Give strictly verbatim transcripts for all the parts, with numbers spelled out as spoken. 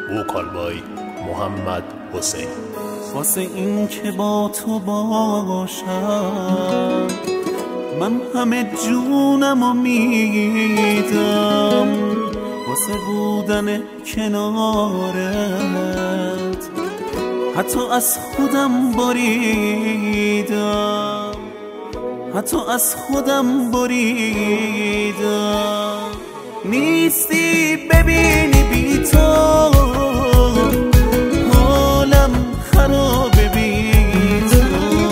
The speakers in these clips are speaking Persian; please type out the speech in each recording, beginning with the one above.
وکالبای محمد حسین. واسه این که با تو باشم من همه جونمو میدم، واسه بودن کنارت حتی از خودم بریدم، حتی از خودم بریدم. نیستی ببینی بی تو حالم خرابه، بی تو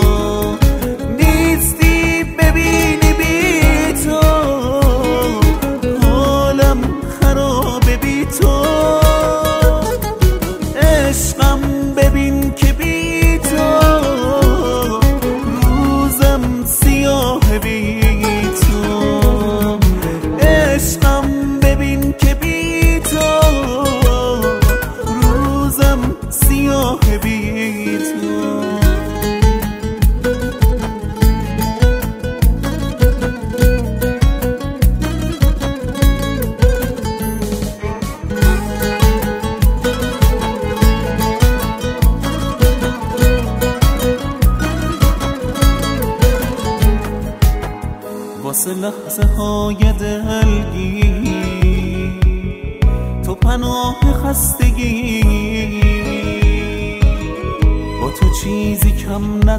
نیستی ببینی بی تو حالم خرابه، بی تو عشقم ببین که بی تو روزم سیاه، بی تو عشقم ببین که بی تو روزم سیاه، بی تو. واسه لحظه های دلگیر تو پناه خستگی، با تو چیزی کم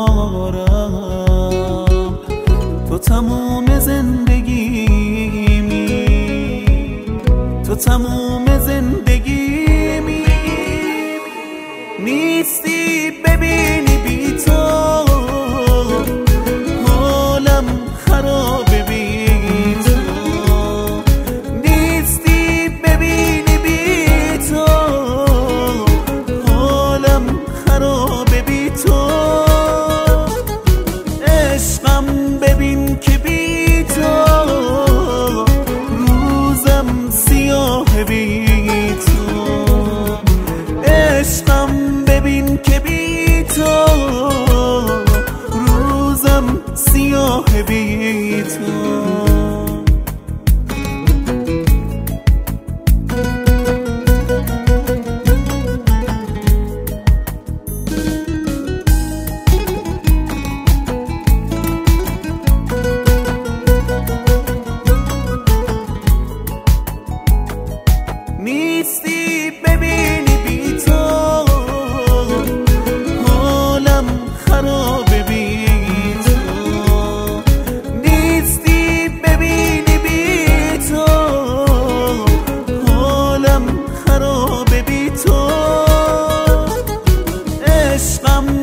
ندارم، تو تموم زندگیمی، تو تموم زندگیمی. نیستی ببینی بی تو حالم خرابه، بی تو نیستی ببینی بی تو حالم خرابه، بی تو عشقم ببین که بی تو روزم سیاه، بی تو عشقم ببین که بی تو روزم سیاه، بی تو. نیستی ببینی بی تو حالم خرابه، بی تو نیستی ببینی بی تو حالم خرابه، بی تو عشقم